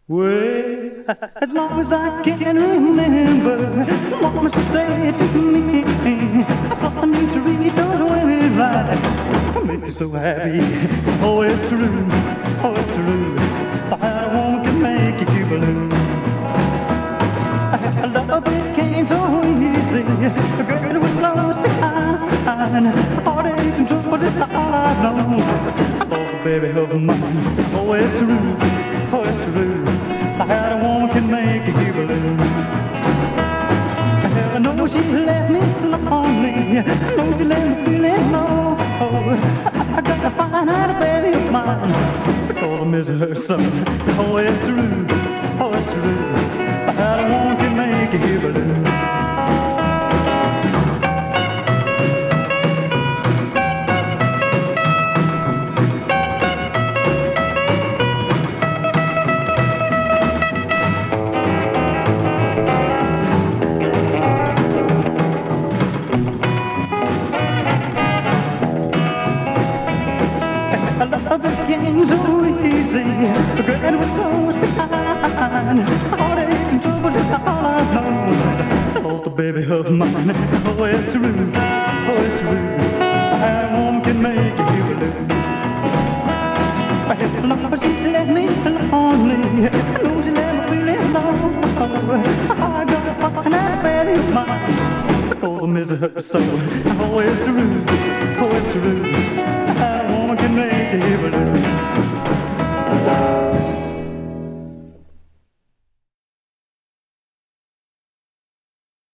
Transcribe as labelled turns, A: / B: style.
A: Well, as long as I can remember, Mama said to me, something you to read those women right. Make you so happy. Oh, it's true. Oh, it's true. How a woman can make you blue. Love became so easy. A girl was close behind. Heartaches and troubles is all I've known since I lost a baby of mine. Oh, it's true. Oh, it's true. How a woman can make you blue. I know she left me lonely. I know she left me feeling low. I gotta find out a baby of mine because I miss her so. Oh, it's true. Oh, it's true. How a woman can make you blue. Love became so easy. The girl was close behind. Heartaches and troubles is all I've known since I lost a baby of mine. Oh, it's true. Oh, it's true. How a woman can make you blue. Love, she left me lonely. I know she left me feeling low. I gotta find that baby of mine because I miss her so. Oh, it's true. Oh, it's true. How a woman can make you blue.